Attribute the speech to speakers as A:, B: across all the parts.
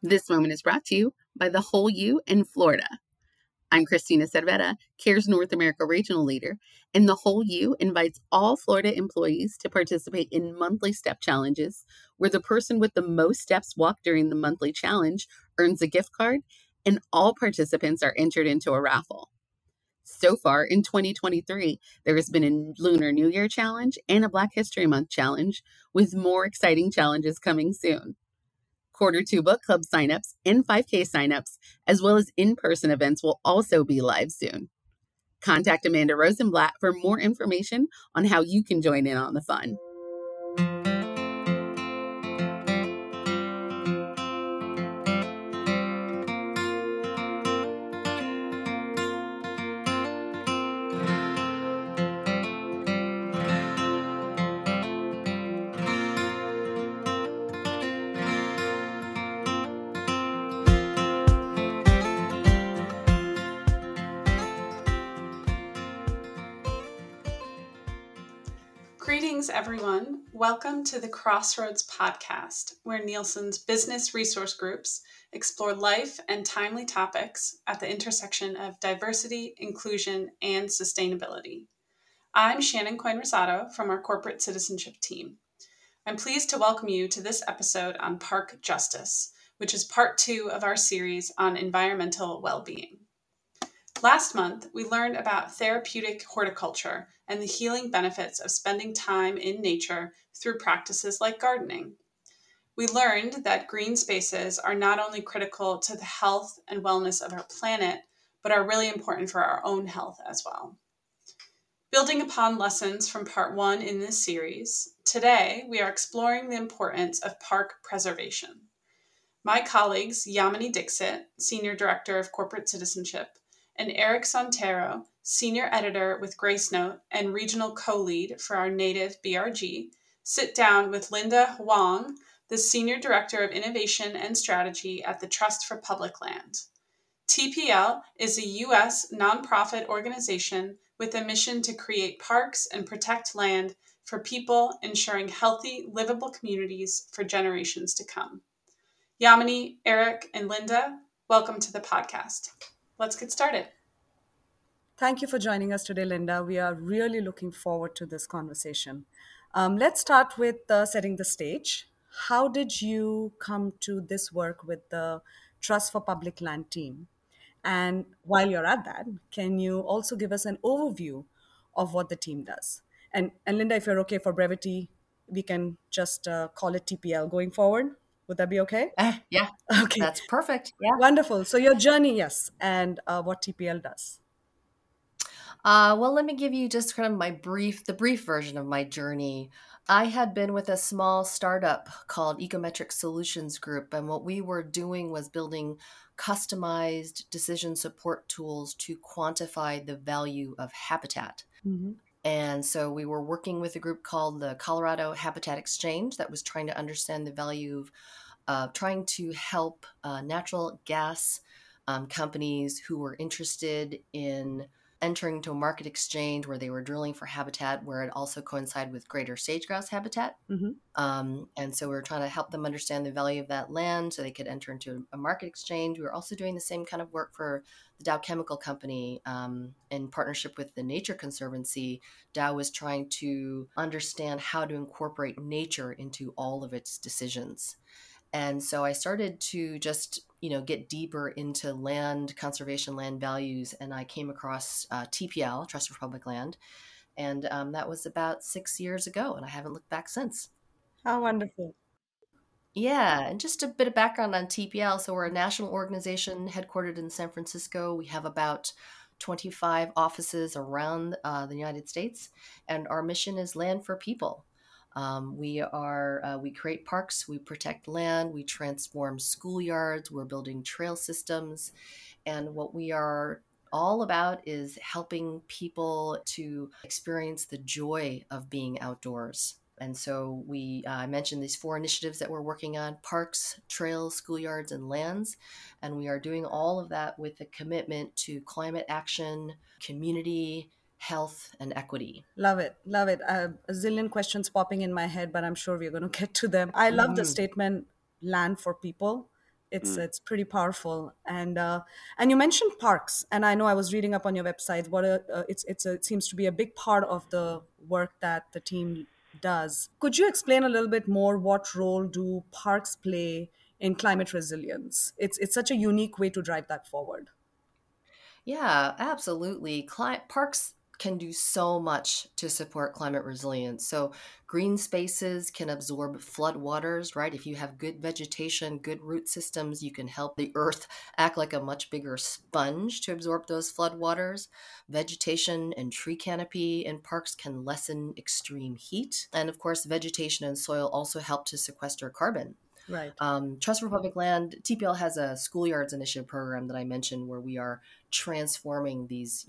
A: This moment is brought to you by The Whole U in Florida. I'm Christina Cervera, CARE's North America Regional Leader, and The Whole U invites all Florida employees to participate in monthly step challenges, where the person with the most steps walked during the monthly challenge earns a gift card, and all participants are entered into a raffle. So far in 2023, there has been a Lunar New Year challenge and a Black History Month challenge, with more exciting challenges coming soon. Q2 book club signups and 5K signups, as well as in-person events, will also be live soon. Contact Amanda Rosenblatt for more information on how you can join in on the fun.
B: Greetings, everyone. Welcome to the Crossroads podcast, where Nielsen's business resource groups explore life and timely topics at the intersection of diversity, inclusion, and sustainability. I'm Shannon Coin-Rosato from our corporate citizenship team. I'm pleased to welcome you to this episode on Park Justice, which is part 2 of our series on environmental well-being. Last month, we learned about therapeutic horticulture and the healing benefits of spending time in nature through practices like gardening. We learned that green spaces are not only critical to the health and wellness of our planet, but are really important for our own health as well. Building upon lessons from part 1 in this series, today we are exploring the importance of park preservation. My colleagues, Yamini Dixit, Senior Director of Corporate Citizenship, and Eric Sontero, Senior Editor with Gracenote and Regional Co-Lead for our native BRG, sit down with Linda Huang, the Senior Director of Innovation and Strategy at the Trust for Public Land. TPL is a U.S. nonprofit organization with a mission to create parks and protect land for people, ensuring healthy, livable communities for generations to come. Yamini, Eric, and Linda, welcome to the podcast. Let's get started.
C: Thank you for joining us today, Linda. We are really looking forward to this conversation. Let's start with setting the stage. How did you come to this work with the Trust for Public Land team? And while you're at that, can you also give us an overview of what the team does? And Linda, if you're okay for brevity, we can just call it TPL going forward. Would that be okay?
D: Yeah,
C: Okay,
D: that's perfect. Yeah.
C: wonderful. So your journey, yes, and what TPL does.
D: Well, let me give you just kind of the brief version of my journey. I had been with a small startup called Ecometric Solutions Group, and what we were doing was building customized decision support tools to quantify the value of habitat.
C: Mm-hmm.
D: And so we were working with a group called the Colorado Habitat Exchange that was trying to understand the value of trying to help natural gas companies who were interested in entering into a market exchange where they were drilling for habitat, where it also coincided with greater sage-grouse habitat.
C: Mm-hmm.
D: And so we were trying to help them understand the value of that land so they could enter into a market exchange. We were also doing the same kind of work for the Dow Chemical Company in partnership with the Nature Conservancy. Dow was trying to understand how to incorporate nature into all of its decisions. And so I started to just, get deeper into land conservation, land values, and I came across TPL, Trust for Public Land, and that was about 6 years ago, and I haven't looked back since.
C: How wonderful.
D: Yeah, and just a bit of background on TPL. So we're a national organization headquartered in San Francisco. We have about 25 offices around the United States, and our mission is land for people. We create parks, we protect land, we transform schoolyards, we're building trail systems, and what we are all about is helping people to experience the joy of being outdoors. And so I mentioned these 4 initiatives that we're working on: parks, trails, schoolyards, and lands. And we are doing all of that with a commitment to climate action, community, health, and equity.
C: Love it. Love it. A zillion questions popping in my head, but I'm sure we're going to get to them. I love the statement, land for people.
E: Mm.
C: It's pretty powerful. And you mentioned parks, and I know I was reading up on your website. It seems to be a big part of the work that the team does. Could you explain a little bit more what role do parks play in climate resilience? It's such a unique way to drive that forward.
D: Yeah, absolutely. Parks can do so much to support climate resilience. So, green spaces can absorb flood waters, right? If you have good vegetation, good root systems, you can help the earth act like a much bigger sponge to absorb those flood waters. Vegetation and tree canopy in parks can lessen extreme heat. And of course, vegetation and soil also help to sequester carbon.
C: Right.
D: Trust for Public Land, TPL has a schoolyards initiative program that I mentioned where we are transforming these,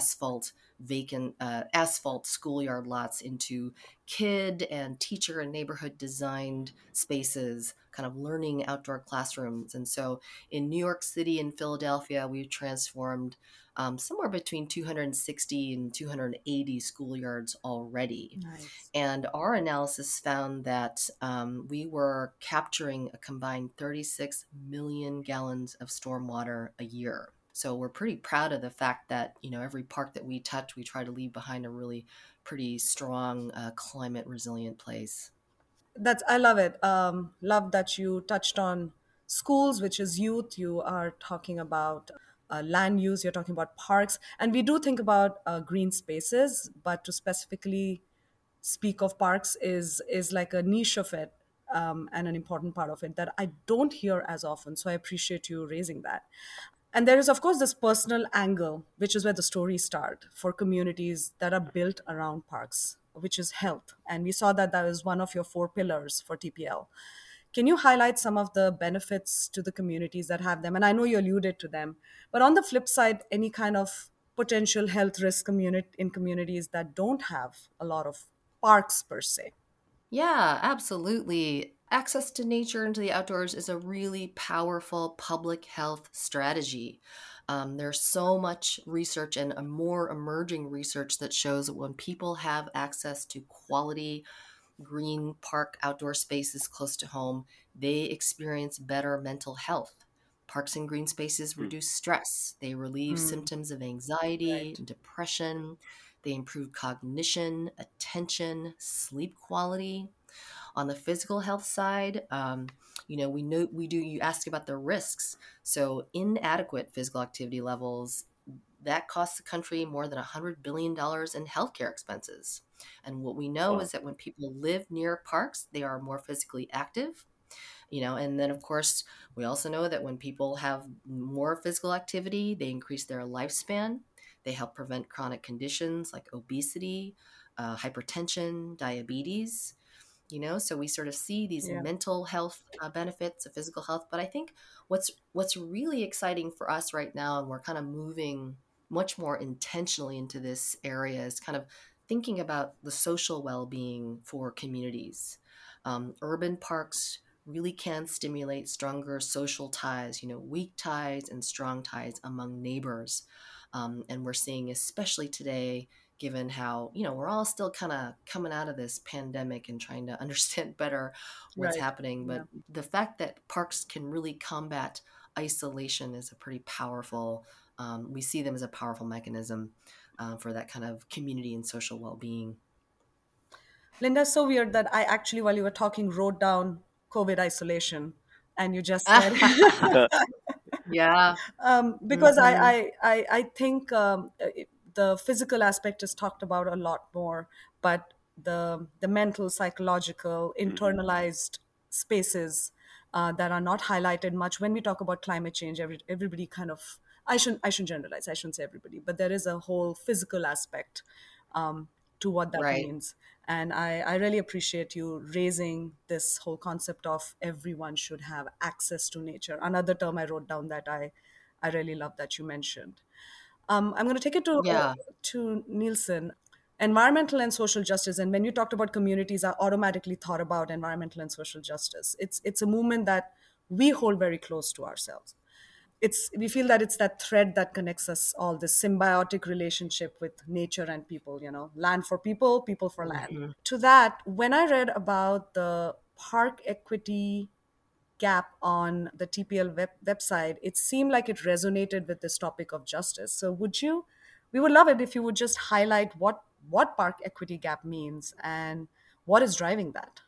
D: asphalt schoolyard lots into kid and teacher and neighborhood designed spaces, kind of learning outdoor classrooms. And so in New York City and Philadelphia, we've transformed somewhere between 260 and 280 schoolyards already.
C: Nice.
D: And our analysis found that we were capturing a combined 36 million gallons of stormwater a year. So we're pretty proud of the fact that, every park that we touch, we try to leave behind a really pretty strong climate resilient place.
C: I love it. Love that you touched on schools, which is youth. You are talking about land use. You're talking about parks, and we do think about green spaces. But to specifically speak of parks is like a niche of it, and an important part of it that I don't hear as often. So I appreciate you raising that. And there is, of course, this personal angle, which is where the stories start for communities that are built around parks, which is health. And we saw that that was one of your four pillars for TPL. Can you highlight some of the benefits to the communities that have them? And I know you alluded to them, but on the flip side, any kind of potential health risk in communities that don't have a lot of parks per se?
D: Yeah, absolutely. Access to nature and to the outdoors is a really powerful public health strategy. There's so much research and a more emerging research that shows that when people have access to quality green park outdoor spaces close to home, they experience better mental health. Parks and green spaces
E: Mm.
D: reduce stress. They relieve
C: Mm,
D: symptoms of anxiety
C: right.
D: and depression. They improve cognition, attention, sleep quality. On the physical health side, we know we do. You asked about the risks. So inadequate physical activity levels that costs the country more than $100 billion in healthcare expenses. And what we know
E: Wow.
D: is that when people live near parks, they are more physically active. And then of course, we also know that when people have more physical activity, they increase their lifespan. They help prevent chronic conditions like obesity, hypertension, diabetes. So we sort of see these
C: Yeah.
D: mental health benefits of physical health. But I think what's really exciting for us right now, and we're kind of moving much more intentionally into this area, is kind of thinking about the social well-being for communities. Urban parks really can stimulate stronger social ties, weak ties and strong ties among neighbors. And we're seeing, especially today, given how, we're all still kind of coming out of this pandemic and trying to understand better what's
C: Right.
D: happening.
C: Yeah.
D: But the fact that parks can really combat isolation is a pretty powerful, we see them as a powerful mechanism for that kind of community and social well-being.
C: Linda, so weird that I actually, while you were talking, wrote down COVID isolation, and you just said
D: Yeah.
C: because
D: Hmm.
C: I think the physical aspect is talked about a lot more, but the mental, psychological,
E: Hmm.
C: internalized spaces that are not highlighted much when we talk about climate change. Everybody kind of I shouldn't generalize. I shouldn't say everybody, but there is a whole physical aspect to what that
D: Right.
C: means. And I really appreciate you raising this whole concept of everyone should have access to nature. Another term I wrote down that I really love that you mentioned. I'm going to take it
D: Yeah.
C: to Nielsen. Environmental and social justice, and when you talked about communities, I automatically thought about environmental and social justice. It's a movement that we hold very close to ourselves. We feel that it's that thread that connects us all, this symbiotic relationship with nature and people, land for people, people for land.
D: Hmm.
C: To that, when I read about the park equity gap on the TPL website, it seemed like it resonated with this topic of justice. So we would love it if you would just highlight what park equity gap means and what is driving that.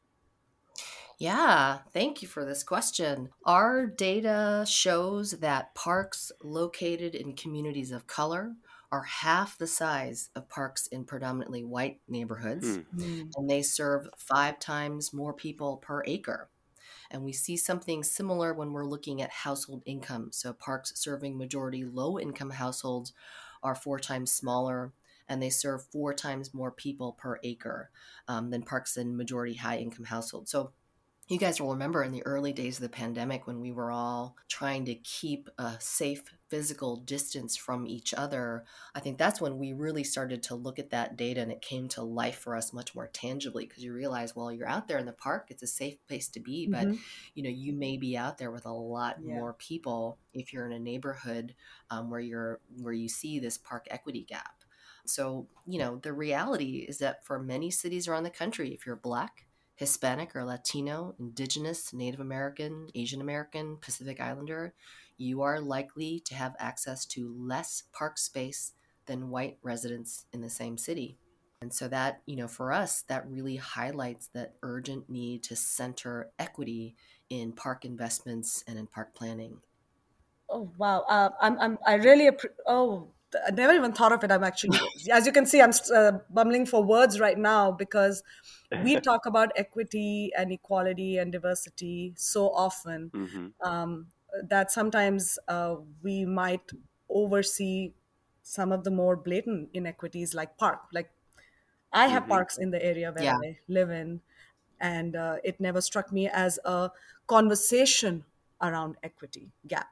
D: Yeah, thank you for this question. Our data shows that parks located in communities of color are half the size of parks in predominantly white neighborhoods,
C: Mm.
D: and they serve 5 times more people per acre. And we see something similar when we're looking at household income. So parks serving majority low income households are 4 times smaller, and they serve 4 times more people per acre than parks in majority high income households. So you guys will remember in the early days of the pandemic when we were all trying to keep a safe physical distance from each other. I think that's when we really started to look at that data, and it came to life for us much more tangibly, because you realize, well, you're out there in the park, it's a safe place to be, but
C: Hmm.
D: you may be out there with a lot
C: Yeah.
D: more people if you're in a neighborhood where you see this park equity gap. So, the reality is that for many cities around the country, if you're Black, Hispanic or Latino, Indigenous, Native American, Asian American, Pacific Islander, you are likely to have access to less park space than white residents in the same city. And so that, for us, that really highlights that urgent need to center equity in park investments and in park planning.
C: Oh wow! I really I never even thought of it. I'm actually, as you can see, I'm bumbling for words right now because we talk about equity and equality and diversity so often
E: Mm-hmm.
C: that sometimes we might oversee some of the more blatant inequities, like Like I have
E: Mm-hmm.
C: parks in the area where
D: Yeah.
C: I live in, and it never struck me as a conversation around equity gap.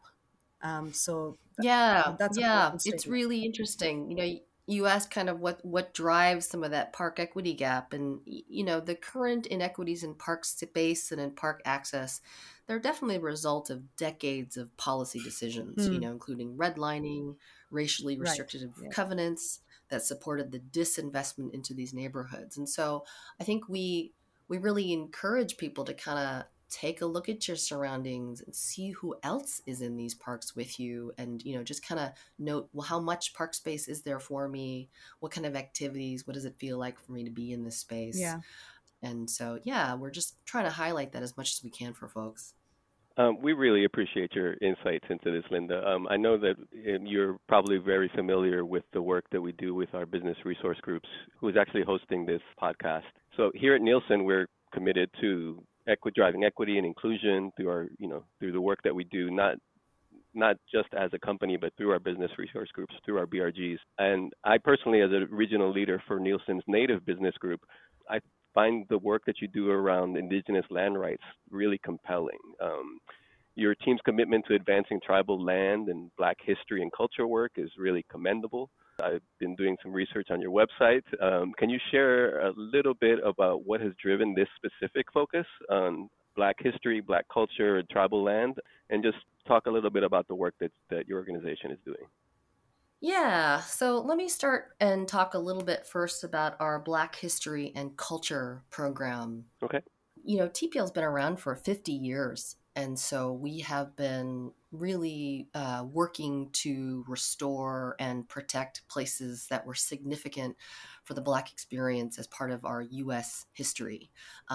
C: That's a
D: Yeah,
C: powerful
D: it's
C: statement.
D: really interesting. You asked kind of what drives some of that park equity gap, and the current inequities in park space and in park access, they're definitely a result of decades of policy decisions,
C: Hmm.
D: including redlining, racially
C: Right.
D: restrictive
C: Yeah.
D: covenants that supported the disinvestment into these neighborhoods. And so I think we really encourage people to kind of take a look at your surroundings and see who else is in these parks with you, and just kind of note, well, how much park space is there for me, what kind of activities, what does it feel like for me to be in this space.
C: Yeah.
D: And so yeah, we're just trying to highlight that as much as we can for folks.
E: We really appreciate your insights into this, Linda. I know that you're probably very familiar with the work that we do with our business resource groups, who is actually hosting this podcast. So here at Nielsen, we're committed to driving equity and inclusion through through the work that we do, not just as a company, but through our business resource groups, through our BRGs. And I personally, as a regional leader for Nielsen's Native Business Group, I find the work that you do around indigenous land rights really compelling. Your team's commitment to advancing tribal land and Black history and culture work is really commendable. I've been doing some research on your website. Can you share a little bit about what has driven this specific focus on Black history, Black culture, and tribal land, and just talk a little bit about the work that your organization is doing?
D: Yeah, so let me start and talk a little bit first about our Black history and culture program.
E: Okay.
D: TPL's been around for 50 years. And so we have been really working to restore and protect places that were significant for the Black experience as part of our U.S. history.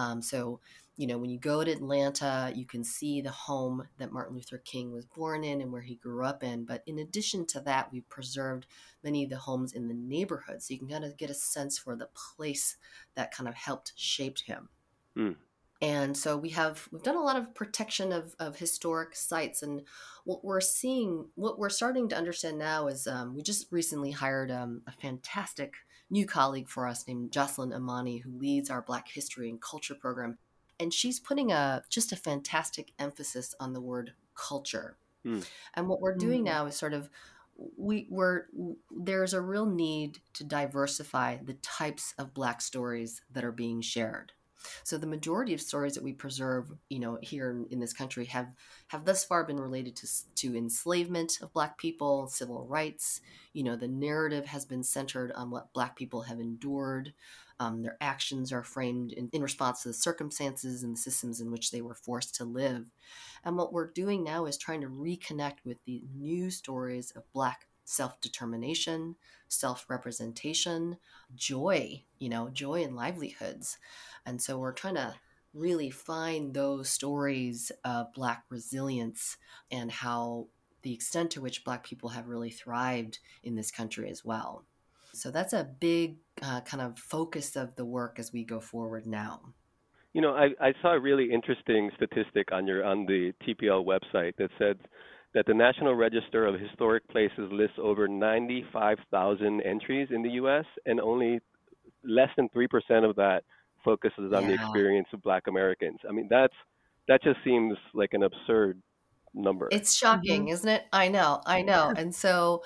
D: When you go to Atlanta, you can see the home that Martin Luther King was born in and where he grew up in. But in addition to that, we've preserved many of the homes in the neighborhood. So you can kind of get a sense for the place that kind of helped shape him.
E: Mm.
D: And so we've done a lot of protection of historic sites, and what we're starting to understand now is we just recently hired a fantastic new colleague for us named Jocelyn Amani, who leads our Black History and Culture program, and she's putting just a fantastic emphasis on the word culture.
E: Mm.
D: And what we're doing now is sort of there's a real need to diversify the types of Black stories that are being shared. So the majority of stories that we preserve, here in this country have thus far been related to enslavement of Black people, civil rights. The narrative has been centered on what Black people have endured. Their actions are framed in response to the circumstances and the systems in which they were forced to live. And what we're doing now is trying to reconnect with the new stories of Black self-determination, self-representation, joy, joy and livelihoods. And so we're trying to really find those stories of Black resilience and how the extent to which Black people have really thrived in this country as well. So that's a big kind of focus of the work as we go forward now.
E: I saw a really interesting statistic on the TPL website that said that the National Register of Historic Places lists over 95,000 entries in the U.S., and only less than 3% of that focuses on the experience of Black Americans. I mean, that just seems like an absurd number.
D: It's shocking, isn't it? I know. And so,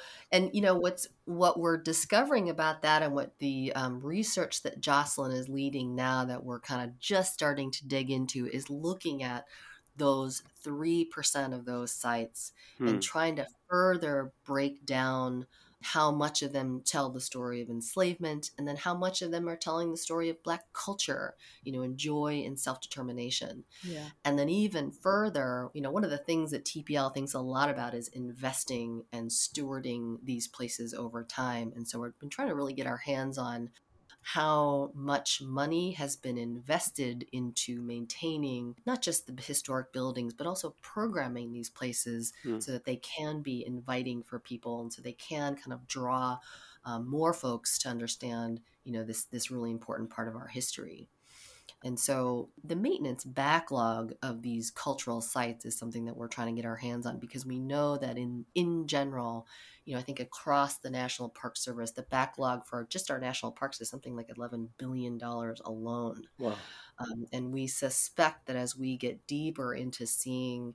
D: what we're discovering about that, and what the research that Jocelyn is leading now, that we're kind of just starting to dig into, is looking at those 3% of those sites and trying to further break down how much of them tell the story of enslavement, and then how much of them are telling the story of Black culture, and joy and self-determination.
C: Yeah.
D: And then even further, one of the things that TPL thinks a lot about is investing and stewarding these places over time. And so we've been trying to really get our hands on how much money has been invested into maintaining not just the historic buildings, but also programming these places so that they can be inviting for people, and so they can kind of draw more folks to understand, this really important part of our history. And so the maintenance backlog of these cultural sites is something that we're trying to get our hands on, because we know that in general, I think across the National Park Service, the backlog for just our national parks is something like $11 billion alone.
E: Wow.
D: And we suspect that as we get deeper into seeing,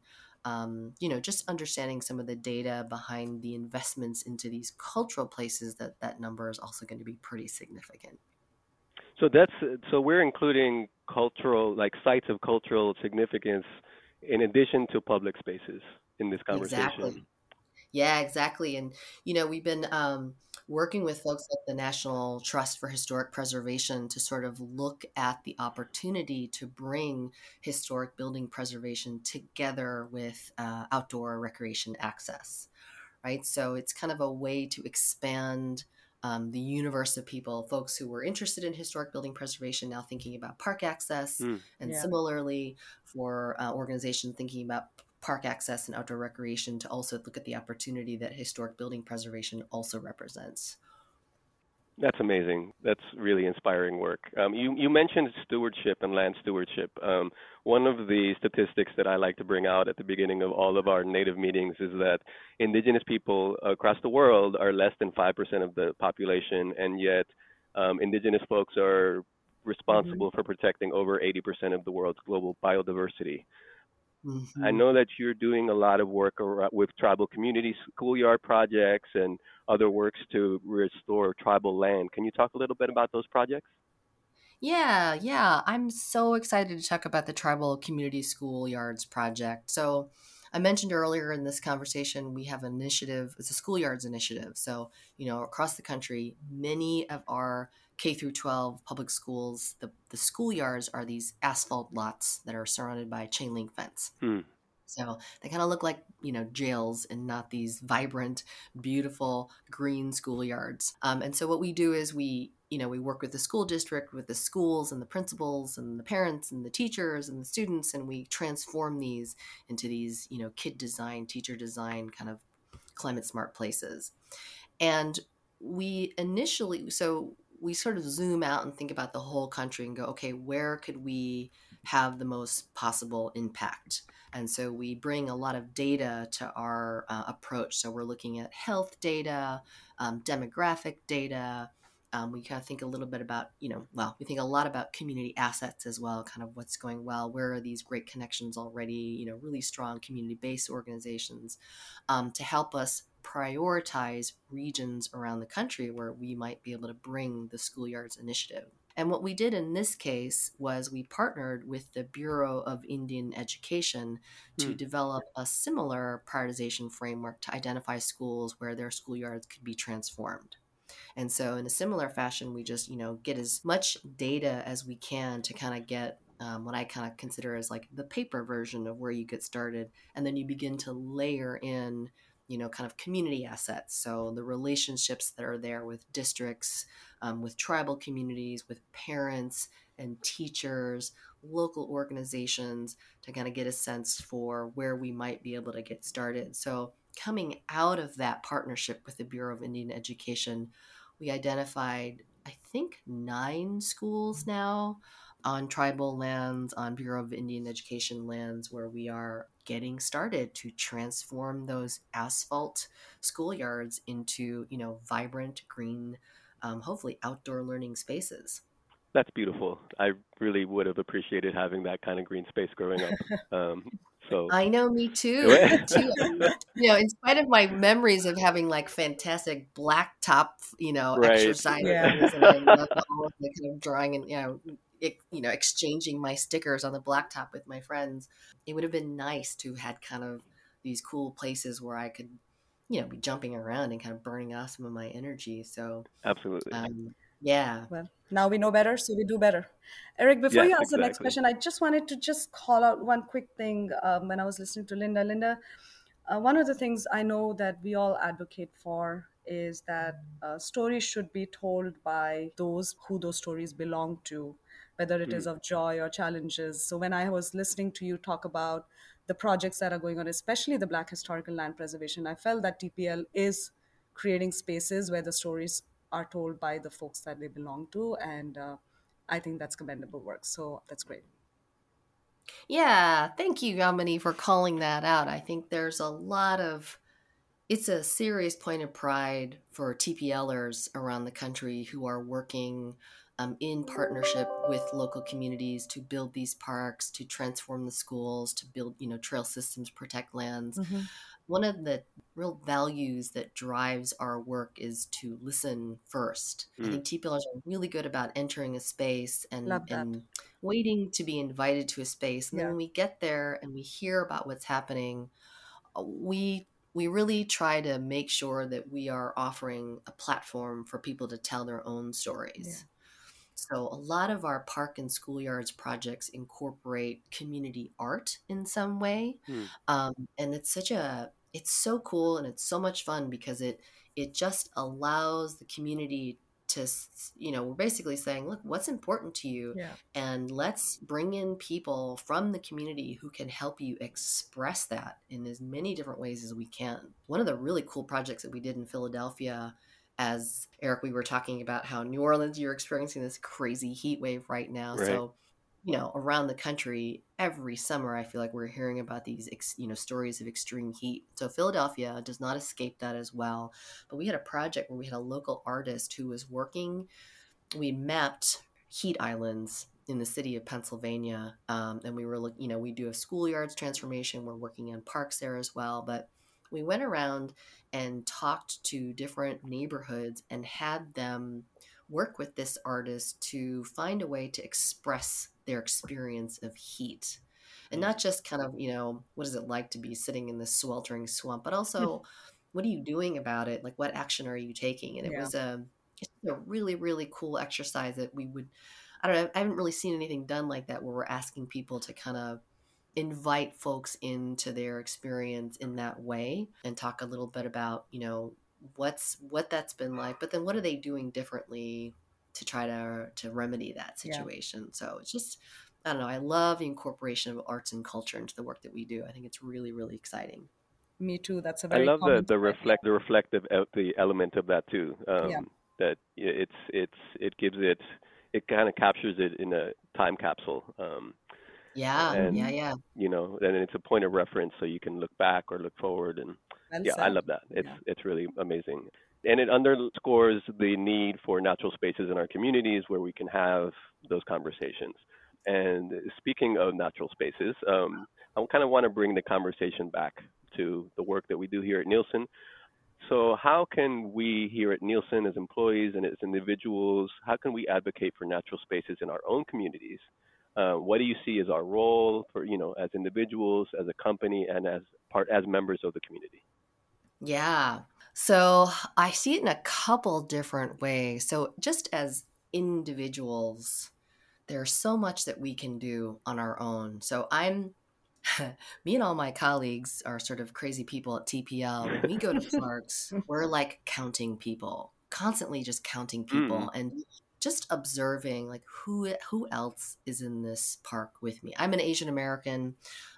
D: just understanding some of the data behind the investments into these cultural places, that number is also going to be pretty significant.
E: So we're including cultural, like sites of cultural significance, in addition to public spaces in this conversation.
D: Exactly. Yeah, exactly. And, we've been working with folks like the National Trust for Historic Preservation to sort of look at the opportunity to bring historic building preservation together with outdoor recreation access, right? So it's kind of a way to expand the universe of people, folks who were interested in historic building preservation, now thinking about park access, and similarly for organizations thinking about park access and outdoor recreation, to also look at the opportunity that historic building preservation also represents.
E: That's amazing. That's really inspiring work. You mentioned stewardship and land stewardship. One of the statistics that I like to bring out at the beginning of all of our Native meetings is that Indigenous people across the world are less than 5% of the population, and yet Indigenous folks are responsible for protecting over 80% of the world's global biodiversity. I know that you're doing a lot of work with tribal communities, schoolyard projects, and other works to restore tribal land. Can you talk a little bit about those projects?
D: Yeah. I'm so excited to talk about the Tribal Community Schoolyards project. So I mentioned earlier in this conversation, we have an initiative. It's a schoolyards initiative. So, across the country, many of our K through 12 public schools, the schoolyards are these asphalt lots that are surrounded by a chain link fence. So they kind of look like, jails, and not these vibrant, beautiful green schoolyards. And so what we do is we work with the school district, with the schools and the principals and the parents and the teachers and the students, and we transform these into these, kid design, teacher design, kind of climate smart places. And we sort of zoom out and think about the whole country and go, okay, where could we have the most possible impact? And so we bring a lot of data to our approach. So we're looking at health data, demographic data. We kind of think a little bit about, we think a lot about community assets as well, kind of what's going well, where are these great connections already, really strong community-based organizations, to help us prioritize regions around the country where we might be able to bring the Schoolyards initiative. And what we did in this case was we partnered with the Bureau of Indian Education to develop a similar prioritization framework to identify schools where their schoolyards could be transformed. And so in a similar fashion, we just, get as much data as we can to kind of get what I kind of consider as like the paper version of where you get started. And then you begin to layer in, kind of community assets. So the relationships that are there with districts, with tribal communities, with parents and teachers, local organizations, to kind of get a sense for where we might be able to get started. So coming out of that partnership with the Bureau of Indian Education, we identified, I think, 9 schools now on tribal lands, on Bureau of Indian Education lands, where we are getting started to transform those asphalt schoolyards into, vibrant, green, hopefully outdoor learning spaces.
E: That's beautiful. I really would have appreciated having that kind of green space growing up. So
D: I know, me too. Me too. In spite of my memories of having like fantastic blacktop,
E: Right.
D: exercises,
C: Yeah.
D: and I love all of the kind of drawing and exchanging my stickers on the blacktop with my friends. It would have been nice to have had kind of these cool places where I could, be jumping around and kind of burning off some of my energy. So,
E: Absolutely.
D: yeah.
C: Well, now we know better, so we do better. Eric, before
E: Yes,
C: you ask the next
E: exactly.
C: question, I just wanted to just call out one quick thing when I was listening to Linda. Linda, one of the things I know that we all advocate for is that stories should be told by those who those stories belong to, whether it is of joy or challenges. So when I was listening to you talk about the projects that are going on, especially the Black Historical Land Preservation, I felt that TPL is creating spaces where the stories are told by the folks that they belong to. And I think that's commendable work. So that's great.
D: Yeah, thank you, Yamini, for calling that out. I think it's a serious point of pride for TPLers around the country who are working in partnership with local communities to build these parks, to transform the schools, to build, trail systems, protect lands.
C: Mm-hmm.
D: One of the real values that drives our work is to listen first. I think TPLers are really good about entering a space
C: Love that.
D: and waiting to be invited to a space. And then
C: Yeah.
D: when we get there and we hear about what's happening, we really try to make sure that we are offering a platform for people to tell their own stories.
C: Yeah.
D: So a lot of our park and schoolyards projects incorporate community art in some way. And it's so cool and it's so much fun because it just allows the community to, we're basically saying, look, what's important to you?
C: Yeah.
D: And let's bring in people from the community who can help you express that in as many different ways as we can. One of the really cool projects that we did in Philadelphia, as Eric, we were talking about how New Orleans, you're experiencing this crazy heat wave right now.
E: Right.
D: So, around the country, every summer, I feel like we're hearing about these, stories of extreme heat. So Philadelphia does not escape that as well. But we had a project where we had a local artist who was we mapped heat islands in the city of Pennsylvania. And we were looking, we do a schoolyards transformation. We're working on parks there as well. But we went around and talked to different neighborhoods and had them work with this artist to find a way to express their experience of heat. And not just kind of, what is it like to be sitting in this sweltering swamp, but also what are you doing about it? Like, what action are you taking? And it's a really, really cool exercise that I don't know, I haven't really seen anything done like that where we're asking people to kind of invite folks into their experience in that way and talk a little bit about, what that's been like, but then what are they doing differently to try to remedy that situation. Yeah. So it's just, I don't know, I love the incorporation of arts and culture into the work that we do. I think it's really, really exciting.
C: Me too. That's a
E: I
C: very
E: love
C: common
E: the reflective the element of that too. That it gives it kind of captures it in a time capsule.
D: Yeah.
E: And it's a point of reference so you can look back or look forward. And I love that. It's really amazing. And it underscores the need for natural spaces in our communities where we can have those conversations. And speaking of natural spaces, I kind of want to bring the conversation back to the work that we do here at Nielsen. So how can we here at Nielsen as employees and as individuals, how can we advocate for natural spaces in our own communities? What do you see as our role for, as individuals, as a company, and as members of the community?
D: Yeah. So I see it in a couple different ways. So just as individuals, there's so much that we can do on our own. So me and all my colleagues are sort of crazy people at TPL. When we go to parks, we're like counting people, constantly just counting
E: Mm,
D: people and just observing like who else is in this park with me. I'm an Asian American.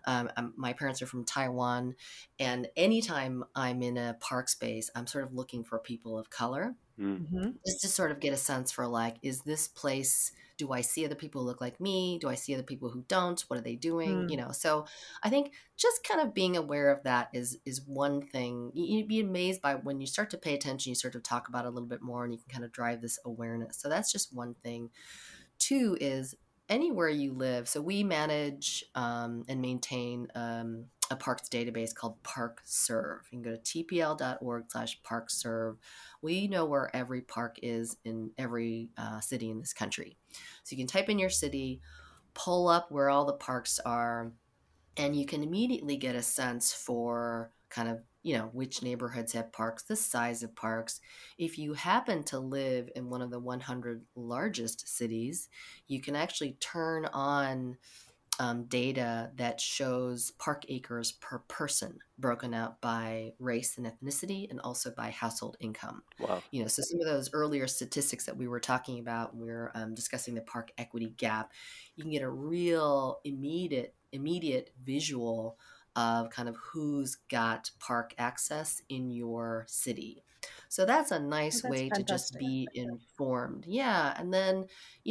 D: My parents are from Taiwan, and anytime I'm in a park space, I'm sort of looking for people of color
E: mm,
C: Mm-hmm.
D: just to sort of get a sense for like, is this place, do I see other people who look like me? Do I see other people who don't? What are they doing?
C: Mm.
D: So I think just kind of being aware of that is one thing. You'd be amazed by when you start to pay attention, you start to talk about it a little bit more and you can kind of drive this awareness. So that's just one thing. Two is anywhere you live. So we manage and maintain a parks database called ParkServe. You can go to tpl.org/ParkServe. We know where every park is in every city in this country. So you can type in your city, pull up where all the parks are, and you can immediately get a sense for kind of which neighborhoods have parks, the size of parks. If you happen to live in one of the 100 largest cities, you can actually turn on data that shows park acres per person broken out by race and ethnicity and also by household income.
E: wow.
D: So some of those earlier statistics that we were talking about when we were discussing the park equity gap, you can get a real immediate visual of kind of who's got park access in your city. So that's a
C: Oh,
D: nice
C: that's
D: way to just
C: fantastic.
D: be informed. Yeah. And then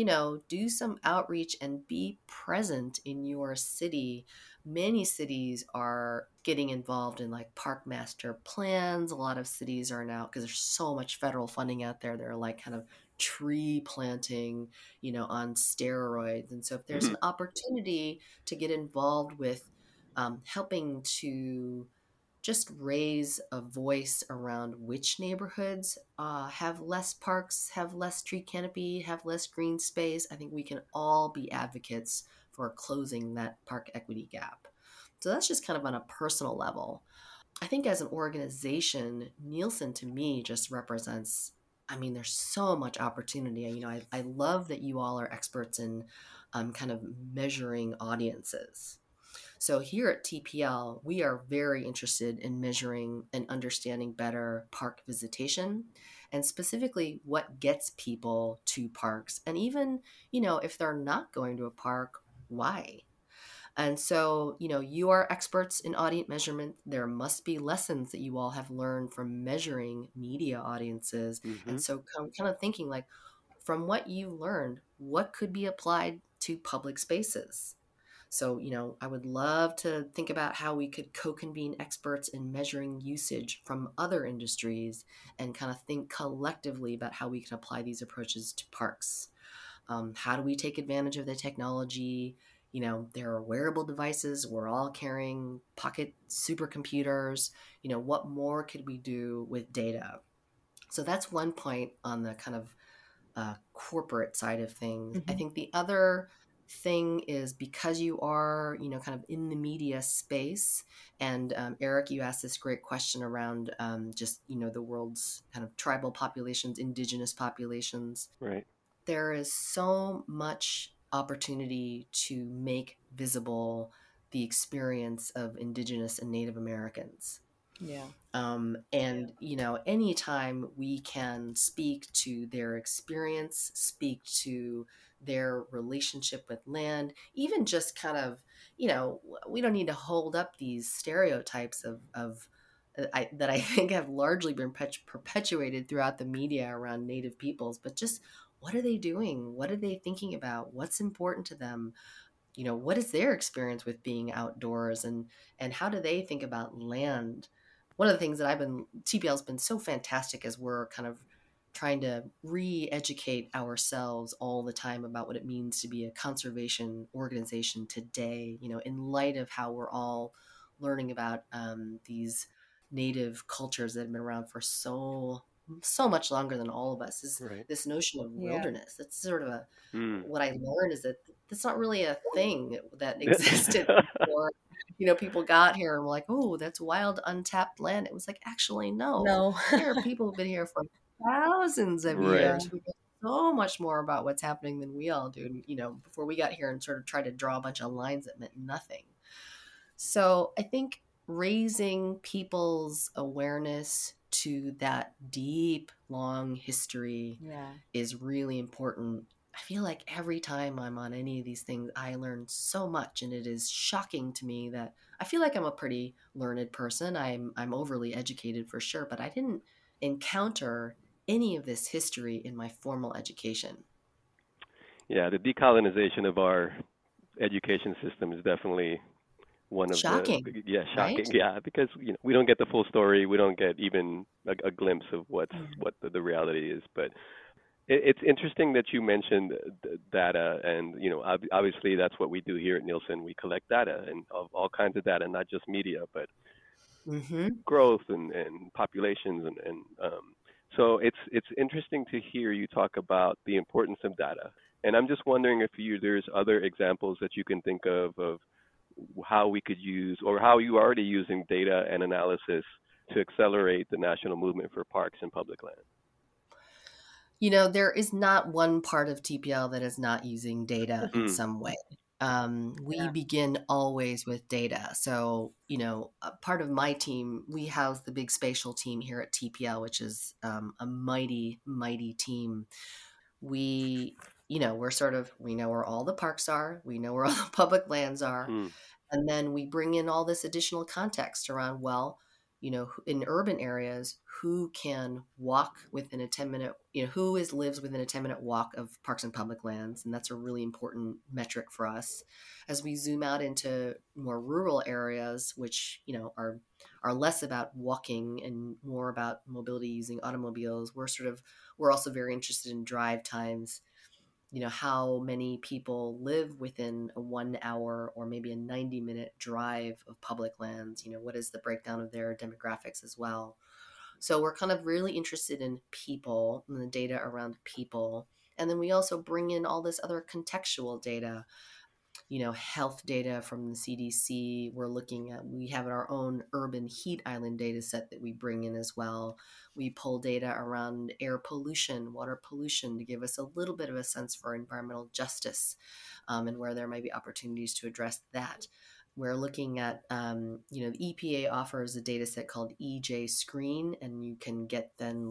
D: do some outreach and be present in your city. Many cities are getting involved in like park master plans. A lot of cities are now, because there's so much federal funding out there, they're like kind of tree planting, on steroids. And so if there's
E: Mm,
D: an opportunity to get involved with helping to just raise a voice around which neighborhoods have less parks, have less tree canopy, have less green space. I think we can all be advocates for closing that park equity gap. So that's just kind of on a personal level. I think as an organization, Nielsen to me just represents, there's so much opportunity. I love that you all are experts in kind of measuring audiences. So here at TPL, we are very interested in measuring and understanding better park visitation and specifically what gets people to parks. And even, if they're not going to a park, why? And so, you are experts in audience measurement. There must be lessons that you all have learned from measuring media audiences.
E: mm-hmm.
D: And so, kind of thinking like, from what you've learned, what could be applied to public spaces? So, I would love to think about how we could co-convene experts in measuring usage from other industries and kind of think collectively about how we can apply these approaches to parks. How do we take advantage of the technology? There are wearable devices. We're all carrying pocket supercomputers. What more could we do with data? So that's one point on the kind of corporate side of things. I
C: Mm-hmm.
D: think the other thing is because you are, kind of in the media space, and Eric, you asked this great question around just, the world's kind of tribal populations, indigenous populations.
E: Right.
D: There is so much opportunity to make visible the experience of indigenous and Native Americans.
C: Yeah.
D: And, anytime we can speak to their experience, speak to their relationship with land, even just kind of, we don't need to hold up these stereotypes that I think have largely been perpetuated throughout the media around Native peoples, but just what are they doing? What are they thinking about? What's important to them? What is their experience with being outdoors, and how do they think about land? One of the things that TPL's been so fantastic as we're kind of trying to re-educate ourselves all the time about what it means to be a conservation organization today, in light of how we're all learning about these native cultures that have been around for so much longer than all of us, is
E: Right.
D: this notion of
C: Yeah.
D: wilderness. That's sort of
E: Mm.
D: what I learned, is that that's not really a thing that existed before. People got here and were like, oh, that's wild, untapped land. It was like, actually, no.
C: No.
D: There are people who've been here for thousands of
E: Right.
D: years who know so much more about what's happening than we all do. Before we got here and sort of tried to draw a bunch of lines that meant nothing. So I think raising people's awareness to that deep, long history
C: Yeah.
D: is really important. I feel like every time I'm on any of these things, I learn so much, and it is shocking to me that I feel like I'm a pretty learned person. I'm overly educated for sure, but I didn't encounter any of this history in my formal education.
E: Yeah, the decolonization of our education system is definitely one of
D: Shocking,
E: shocking.
D: right?
E: Yeah, because we don't get the full story. We don't get even a glimpse of what the reality is. But it's interesting that you mentioned data, and obviously that's what we do here at Nielsen. We collect data and of all kinds of data, not just media, but
D: Mm-hmm.
E: growth and populations and so it's interesting to hear you talk about the importance of data. And I'm just wondering if there's other examples that you can think of how we could use, or how you are already using data and analysis to accelerate the national movement for parks and public land.
D: There is not one part of TPL that is not using data in some way. We begin always with data. So, a part of my team, we house the big spatial team here at TPL, which is a mighty, mighty team. We know where all the parks are. We know where all the public lands are. And then we bring in all this additional context around, in urban areas, who can walk within a 10-minute, lives within a 10-minute walk of parks and public lands. And that's a really important metric for us. As we zoom out into more rural areas, which, are less about walking and more about mobility using automobiles, we're also very interested in drive times. How many people live within a 1 hour or maybe a 90-minute drive of public lands? What is the breakdown of their demographics as well? So we're kind of really interested in people and the data around people. And then we also bring in all this other contextual data, health data from the CDC. We have our own urban heat island data set that we bring in as well. We pull data around air pollution, water pollution, to give us a little bit of a sense for environmental justice, and where there might be opportunities to address that. We're looking at, the EPA offers a data set called EJ Screen, and you can get then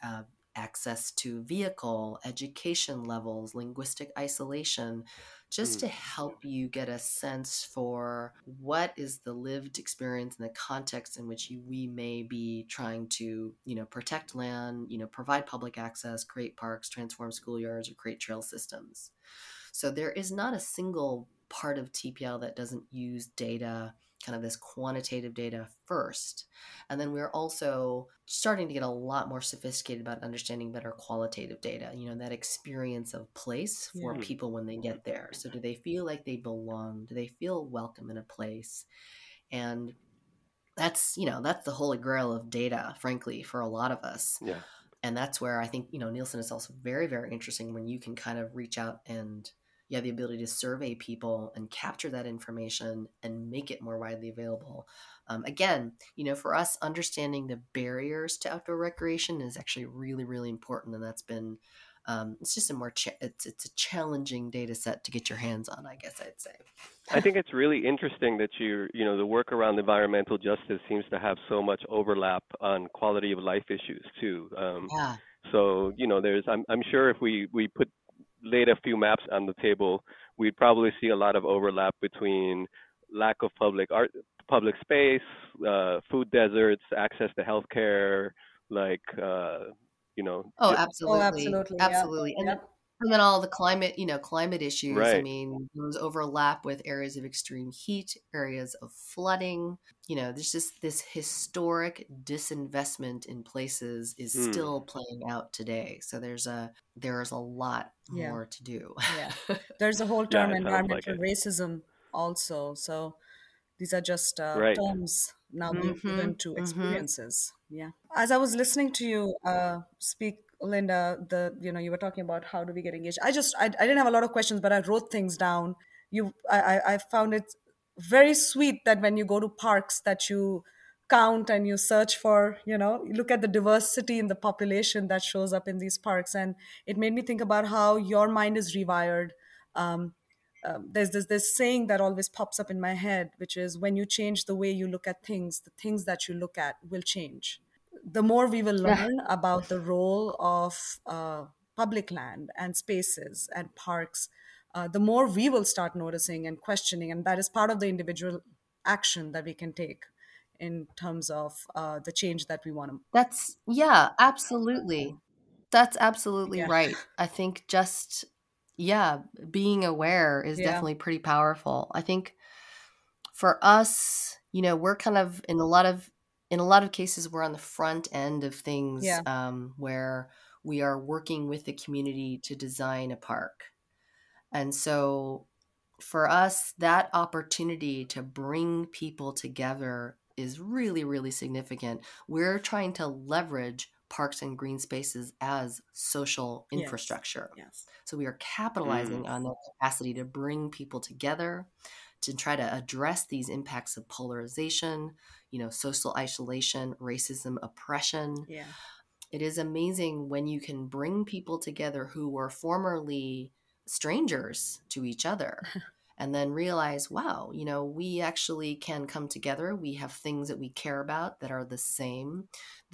D: access to vehicle, education levels, linguistic isolation, just to help you get a sense for what is the lived experience and the context in which we may be trying to, protect land, provide public access, create parks, transform schoolyards, or create trail systems. So there is not a single part of TPL that doesn't use data, kind of this quantitative data first. And then we're also starting to get a lot more sophisticated about understanding better qualitative data, that experience of place for people when they get there. So do they feel like they belong? Do they feel welcome in a place? And that's the holy grail of data, frankly, for a lot of us.
E: Yeah.
D: And that's where I think, Nielsen is also very, very interesting, when you can kind of reach out and you have the ability to survey people and capture that information and make it more widely available. Again, for us, understanding the barriers to outdoor recreation is actually really, really important. And that's been, it's just it's a challenging data set to get your hands on, I guess I'd say.
E: I think it's really interesting that the work around environmental justice seems to have so much overlap on quality of life issues too.
D: Yeah.
E: So, I'm sure if we laid a few maps on the table, we'd probably see a lot of overlap between lack of public space, food deserts, access to healthcare,
D: Oh,
E: just,
D: absolutely.
C: absolutely.
D: Absolutely. And then all the climate issues.
E: Right.
D: I mean, those overlap with areas of extreme heat, areas of flooding. There's just this historic disinvestment in places is still playing out today. So there's a lot more to do.
C: Yeah. There's a whole term,
E: it sounds like
C: environmental
E: it.
C: racism, also. So these are just
E: Right.
C: terms now being
D: Mm-hmm.
C: given to
D: Mm-hmm.
C: experiences. Yeah. As I was listening to you speak, Linda, you were talking about how do we get engaged. I didn't have a lot of questions, but I wrote things down. I found it very sweet that when you go to parks that you count and you search for, you look at the diversity in the population that shows up in these parks. And it made me think about how your mind is rewired. um, there's this saying that always pops up in my head, which is when you change the way you look at things, the things that you look at will change. The more we will
D: Yeah.
C: learn about the role of public land and spaces and parks, the more we will start noticing and questioning. And that is part of the individual action that we can take in terms of the change that we want to.
D: Yeah, absolutely. That's absolutely
C: Yeah.
D: right. I think just, yeah, being aware is
C: Yeah.
D: definitely pretty powerful. I think for us, we're kind of in a lot of cases, we're on the front end of things,
C: Yeah.
D: where we are working with the community to design a park. And so for us, that opportunity to bring people together is really, really significant. We're trying to leverage parks and green spaces as social
C: Yes.
D: infrastructure.
C: Yes.
D: So we are
E: Mm.
D: capitalizing on that capacity to bring people together, to try to address these impacts of polarization, social isolation, racism, oppression.
C: Yeah.
D: It is amazing when you can bring people together who were formerly strangers to each other and then realize, wow, we actually can come together. We have things that we care about that are the same.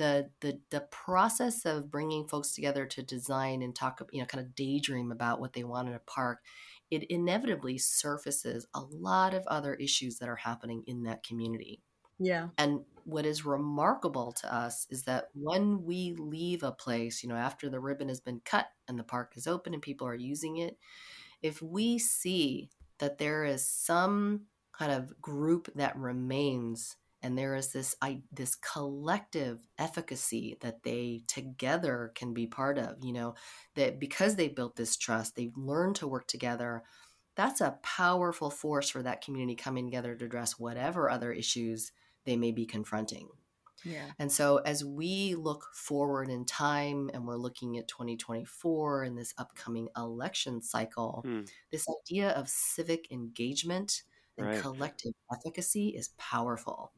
D: The process of bringing folks together to design and talk, kind of daydream about what they want in a park, it inevitably surfaces a lot of other issues that are happening in that community.
C: Yeah.
D: And what is remarkable to us is that when we leave a place, after the ribbon has been cut and the park is open and people are using it, if we see that there is some kind of group that remains and there is this collective efficacy that they together can be part of, that because they built this trust, they've learned to work together. That's a powerful force for that community coming together to address whatever other issues they may be confronting.
C: Yeah.
D: And so as we look forward in time and we're looking at 2024 and this upcoming election cycle,
E: Mm.
D: this idea of civic engagement and
E: Right.
D: collective efficacy is powerful.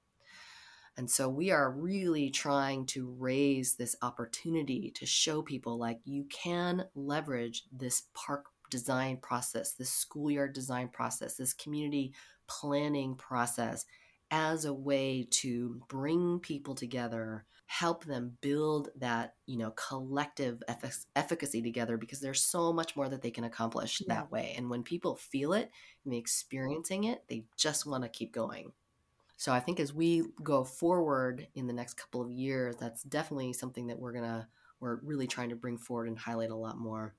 D: And so we are really trying to raise this opportunity to show people like you can leverage this park design process, this schoolyard design process, this community planning process as a way to bring people together, help them build that, collective efficacy together, because there's so much more that they can accomplish
C: Yeah.
D: that way. And when people feel it and they're experiencing it, they just want to keep going. So I think as we go forward in the next couple of years, that's definitely something that we're really trying to bring forward and highlight a lot more.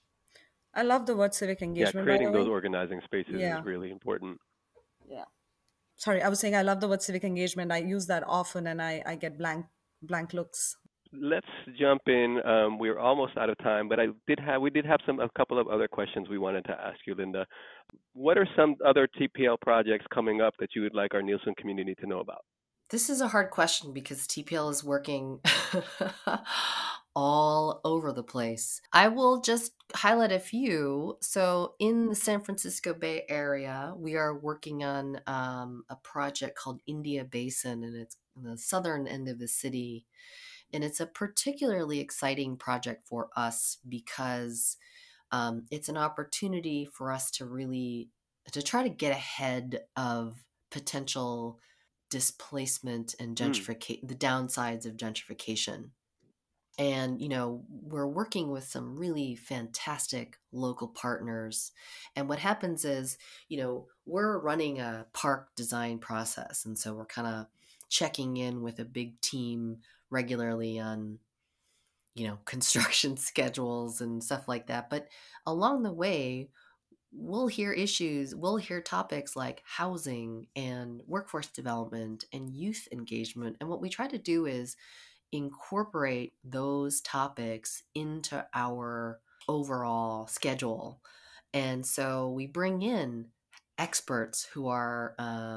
C: I love the word civic
E: Yeah,
C: engagement, by the
E: creating those
C: way.
E: organizing spaces is
C: Yeah.
E: really important.
C: Yeah. Sorry, I was saying I love the word civic engagement. I use that often and I get blank looks.
E: Let's jump in. We're almost out of time, but we did have a couple of other questions we wanted to ask you, Linda. What are some other TPL projects coming up that you would like our Nielsen community to know about?
D: This is a hard question because TPL is working all over the place. I will just highlight a few. So in the San Francisco Bay Area, we are working on a project called India Basin, and it's in the southern end of the city. And it's a particularly exciting project for us because it's an opportunity for us to try to get ahead of potential displacement and
E: Mm.
D: the downsides of gentrification. And, we're working with some really fantastic local partners. And what happens is, we're running a park design process. And so we're kind of checking in with a big team regularly on, construction schedules and stuff like that. But along the way, we'll hear topics like housing and workforce development and youth engagement. And what we try to do is incorporate those topics into our overall schedule. And so we bring in experts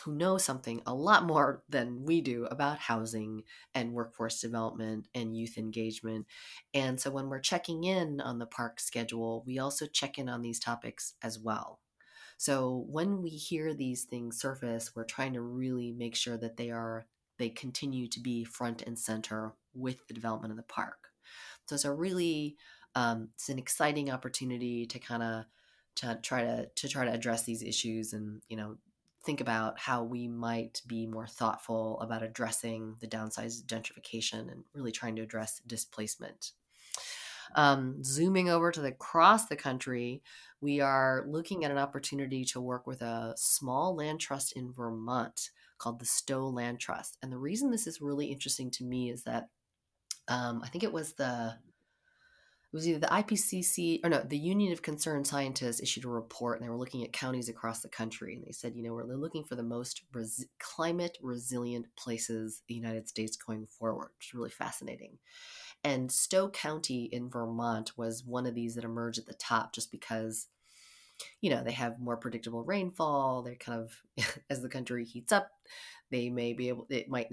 D: who know something a lot more than we do about housing and workforce development and youth engagement. And so when we're checking in on the park schedule, we also check in on these topics as well. So when we hear these things surface, we're trying to really make sure that they continue to be front and center with the development of the park. So it's a really it's an exciting opportunity to kind of to try to address these issues and think about how we might be more thoughtful about addressing the downsides of gentrification and really trying to address displacement. Zooming over to across the country, we are looking at an opportunity to work with a small land trust in Vermont called the Stowe Land Trust. And the reason this is really interesting to me is that I think it was either the IPCC or no, the Union of Concerned Scientists issued a report, and they were looking at counties across the country, and they said, we're looking for the most climate resilient places in the United States going forward, which is really fascinating. And Stowe County in Vermont was one of these that emerged at the top just because, they have more predictable rainfall. They're kind of, as the country heats up, they may be able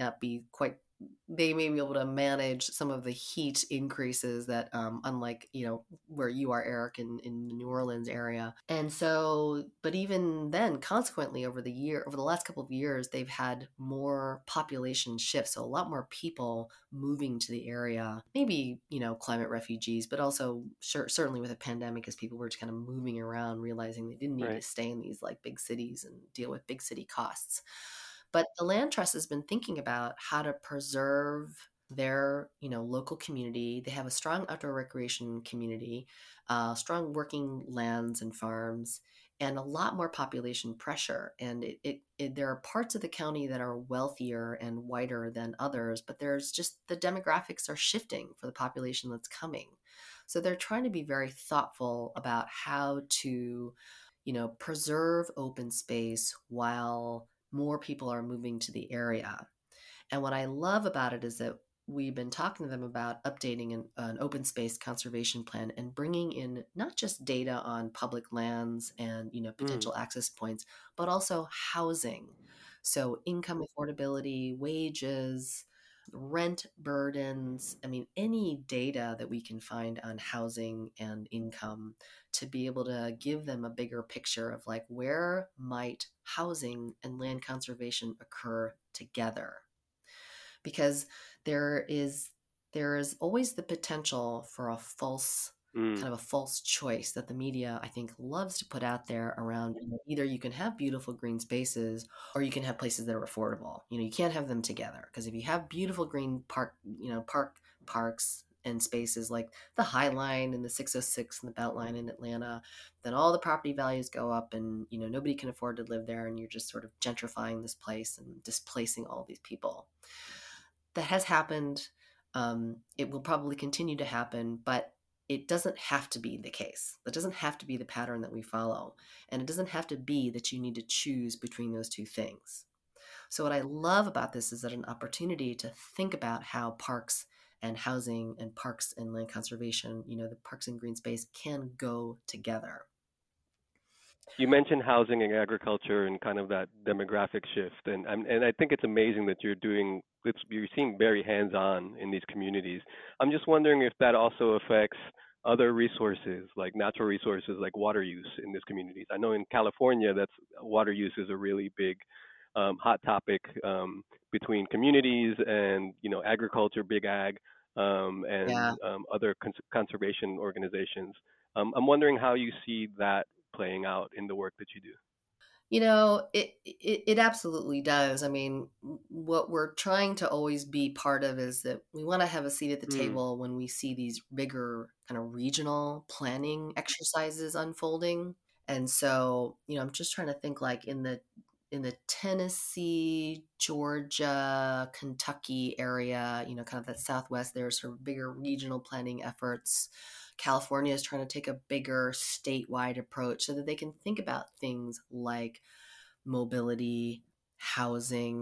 D: to manage some of the heat increases that, unlike, where you are, Eric, in the New Orleans area. And so, but even then, consequently, over the last couple of years, they've had more population shifts. So a lot more people moving to the area, maybe, climate refugees, but also certainly with a pandemic, as people were just kind of moving around, realizing they didn't need to stay in these like big cities and deal with big city costs. But the Land Trust has been thinking about how to preserve their, local community. They have a strong outdoor recreation community, strong working lands and farms, and a lot more population pressure. And there are parts of the county that are wealthier and whiter than others, but there's just the demographics are shifting for the population that's coming. So they're trying to be very thoughtful about how to, preserve open space while more people are moving to the area. And what I love about it is that we've been talking to them about updating an open space conservation plan and bringing in not just data on public lands and potential access points, but also housing. So income affordability, wages, rent burdens, any data that we can find on housing and income to be able to give them a bigger picture of like where might housing and land conservation occur together. Because there is always the potential for a false kind of a false choice that the media, I think, loves to put out there around either you can have beautiful green spaces or you can have places that are affordable. You can't have them together, because if you have beautiful green parks and spaces like the High Line and the 606 and the Beltline in Atlanta, then all the property values go up and nobody can afford to live there, and you're just sort of gentrifying this place and displacing all these people. That has happened. It will probably continue to happen, but it doesn't have to be the case. That doesn't have to be the pattern that we follow. And it doesn't have to be that you need to choose between those two things. So what I love about this is that an opportunity to think about how parks and housing and parks and land conservation, the parks and green space can go together.
E: You mentioned housing and agriculture and kind of that demographic shift, and I think it's amazing that you're seem very hands-on in these communities. I'm just wondering if that also affects other resources, like natural resources, like water use in these communities. I know in California, water use is a really big hot topic between communities and agriculture, big ag, and other conservation organizations. I'm wondering how you see that playing out in the work that you do.
D: It absolutely does. What we're trying to always be part of is that we want to have a seat at the table when we see these bigger kind of regional planning exercises unfolding. And so, I'm just trying to think like in the Tennessee, Georgia, Kentucky area, kind of that Southwest, there's sort of bigger regional planning efforts. California is trying to take a bigger statewide approach so that they can think about things like mobility, housing,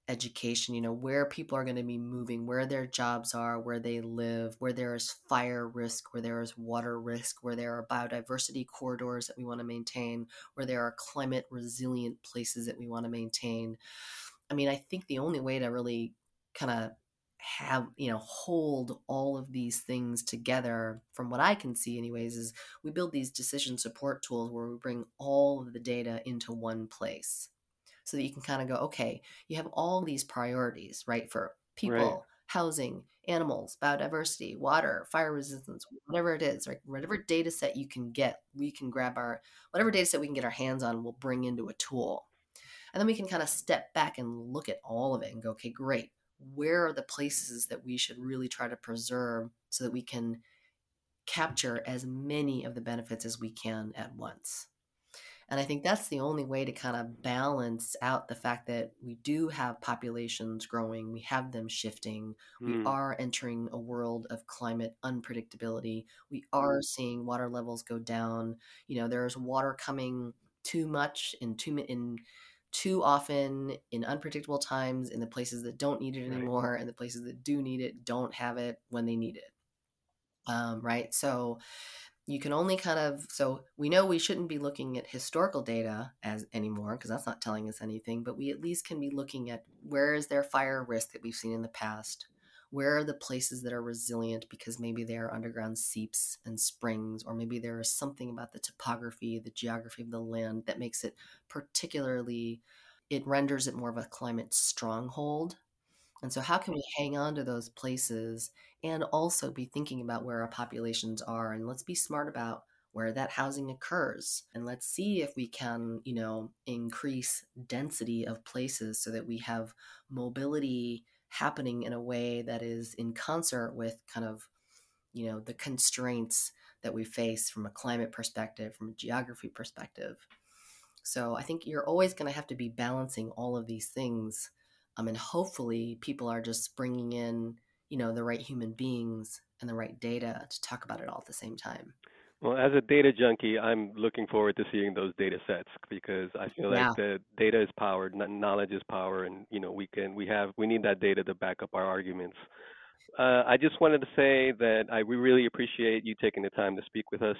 D: education, where people are going to be moving, where their jobs are, where they live, where there is fire risk, where there is water risk, where there are biodiversity corridors that we want to maintain, where there are climate resilient places that we want to maintain. I mean, I think the only way to really kind of have, hold all of these things together, from what I can see anyways, is we build these decision support tools where we bring all of the data into one place so that you can kind of go, okay, you have all these priorities, right? For people,
E: Right.
D: housing, animals, biodiversity, water, fire resistance, whatever it is, right? Whatever data set you can get, we can grab whatever data set we can get our hands on, we'll bring into a tool. And then we can kind of step back and look at all of it and go, okay, great. Where are the places that we should really try to preserve so that we can capture as many of the benefits as we can at once? And I think that's the only way to kind of balance out the fact that we do have populations growing, we have them shifting, we are entering a world of climate unpredictability, we are seeing water levels go down. There's water coming too much in too often in unpredictable times in the places that don't need it anymore, and the places that do need it don't have it when they need it. Right? So you can only so we know we shouldn't be looking at historical data as anymore, because that's not telling us anything, but we at least can be looking at where is there fire risk that we've seen in the past? Where are the places that are resilient because maybe they are underground seeps and springs, or maybe there is something about the topography, the geography of the land that makes it it renders it more of a climate stronghold. And so how can we hang on to those places and also be thinking about where our populations are? And let's be smart about where that housing occurs. And let's see if we can, increase density of places so that we have mobility happening in a way that is in concert with kind of, the constraints that we face from a climate perspective, from a geography perspective. So I think you're always going to have to be balancing all of these things. And hopefully people are just bringing in, the right human beings and the right data to talk about it all at the same time.
E: Well, as a data junkie, I'm looking forward to seeing those data sets, because I feel like the data is power, knowledge is power, and we need that data to back up our arguments. I just wanted to say that we really appreciate you taking the time to speak with us.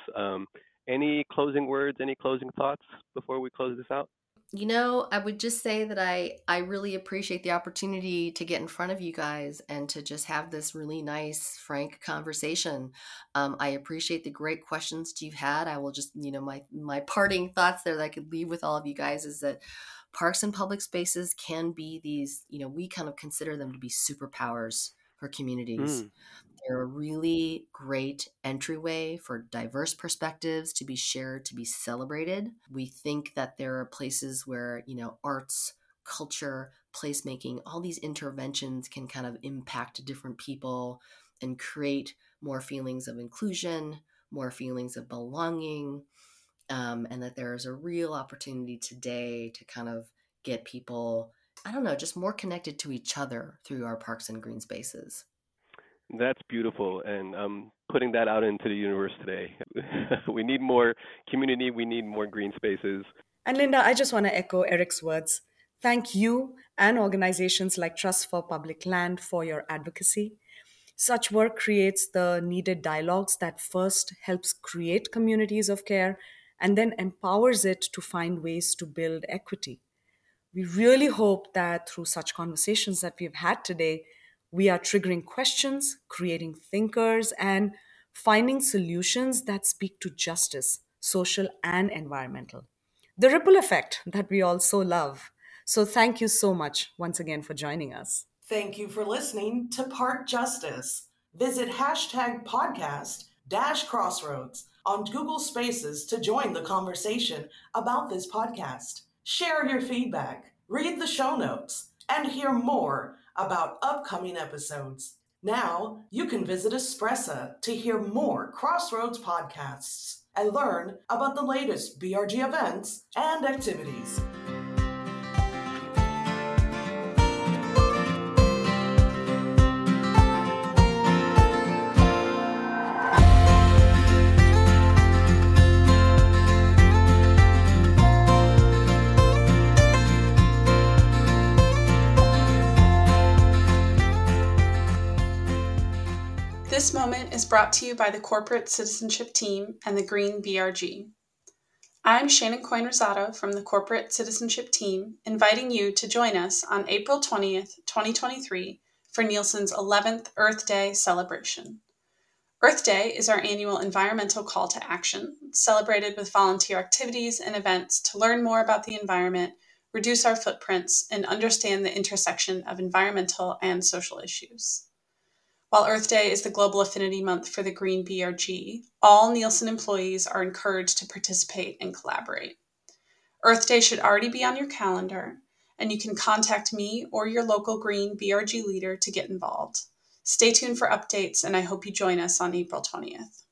E: Any closing words, any closing thoughts before we close this out?
D: I would just say that I really appreciate the opportunity to get in front of you guys and to just have this really nice, frank conversation. I appreciate the great questions you've had. I will just, my parting thoughts there that I could leave with all of you guys is that parks and public spaces can be these, we kind of consider them to be superpowers for communities. They're a really great entryway for diverse perspectives to be shared, to be celebrated. We think that there are places where, arts, culture, placemaking, all these interventions can kind of impact different people and create more feelings of inclusion, more feelings of belonging, and that there is a real opportunity today to kind of get people, just more connected to each other through our parks and green spaces.
E: That's beautiful, and putting that out into the universe today. We need more community, we need more green spaces.
C: And Linda, I just want to echo Eric's words. Thank you and organizations like Trust for Public Land for your advocacy. Such work creates the needed dialogues that first helps create communities of care and then empowers it to find ways to build equity. We really hope that through such conversations that we've had today, we are triggering questions, creating thinkers, and finding solutions that speak to justice, social and environmental. The ripple effect that we all so love. So thank you so much once again for joining us.
F: Thank you for listening to Park Justice. Visit #podcast-crossroads on Google Spaces to join the conversation about this podcast. Share your feedback, read the show notes, and hear more about upcoming episodes. Now, you can visit Espressa to hear more Crossroads podcasts and learn about the latest BRG events and activities.
B: This moment is brought to you by the Corporate Citizenship Team and the Green BRG. I'm Shannon Coyne-Rosado from the Corporate Citizenship Team, inviting you to join us on April 20th, 2023 for Nielsen's 11th Earth Day celebration. Earth Day is our annual environmental call to action, celebrated with volunteer activities and events to learn more about the environment, reduce our footprints, and understand the intersection of environmental and social issues. While Earth Day is the global affinity month for the Green BRG, all Nielsen employees are encouraged to participate and collaborate. Earth Day should already be on your calendar, and you can contact me or your local Green BRG leader to get involved. Stay tuned for updates, and I hope you join us on April 20th.